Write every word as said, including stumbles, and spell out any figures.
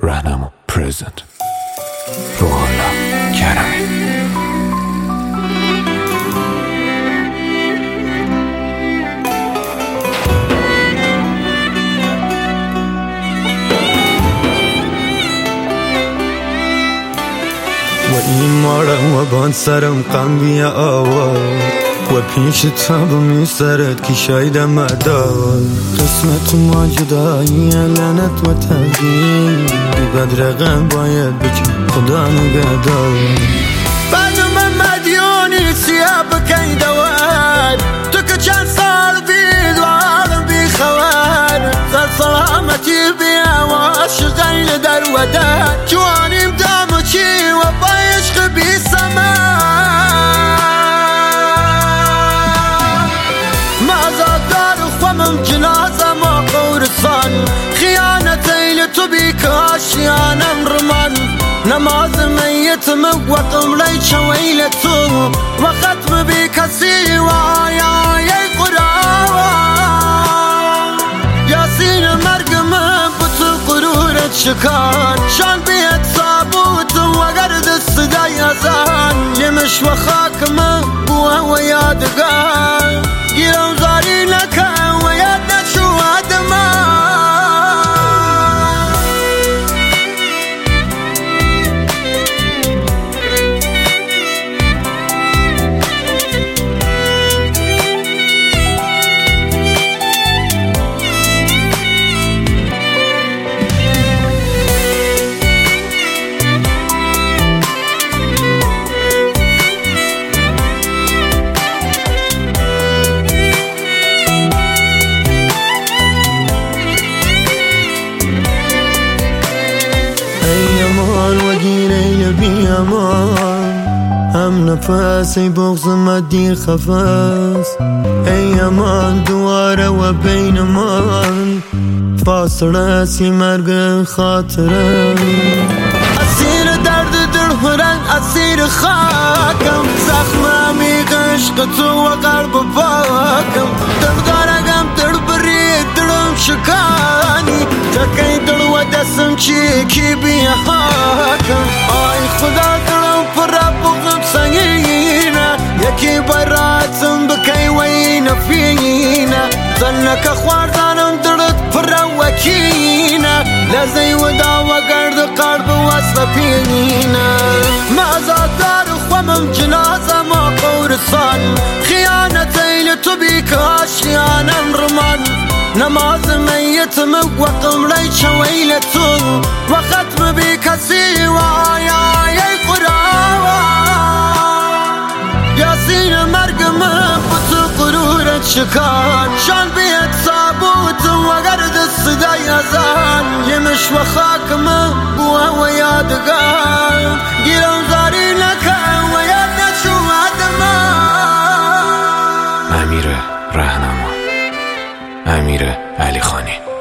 راهنما پرزنت روحالله کرمی. و ایمارم و بان سرم قم بیا آوار و پیش تاب می سرت که شایدم مدار قسمت ما جدایی لعنت و تغییر بدرقم باید بکن خدا نگهدار بانم مدیونی سیاه بکی دوار تو که چند سال بید و عالم بی خوار سر سلامتی بیا و عشق غیل در ودار جوانیم دامو چی و با عشق بی سمار خوامم جنازه ما قورسان خیانتی لتو بی کاشیانم رمان نماز میتم وقم لی چویل تو و ختم بی کسی و آیای قرآن یاسین مرگم بطو قرورت شکان شان بیت ثابوت و گرد صدای ازان یمش و خاکم بوه و یادگار گیرم زاری نکن بی امان هم نفس ای بغض مدی خفاس ای امان دواره و بین من فاصله سی مرگ خاطره اسیر درد دل هرن اسیر خاکم زخممی عشق تو و قلب پاکم دل دارگم دل بری دلم شکانی تکی دل و دستم چی کی بی حاکم آی خدا دلم پر بغم سنگینه یکی براتم بکی وین فینه زنک خواردانم دلت پر وکینه لزی و دا و گرد قلب وصل پینه مازادار خوامم جنازه ما قورسان خیانتی لتو بی کاشیانم رمان نماز میتم وقم لی چویل تو و ختم بی کسی و آیای قرآن یاسین مرگم بطو قرورت شکان شان بیت ثابوت و گرد صدای ازان یمش و خاکم بوه و یادگار گیرم زاری نکن و یاد نشو امیر راهنما، امیر علی خانی.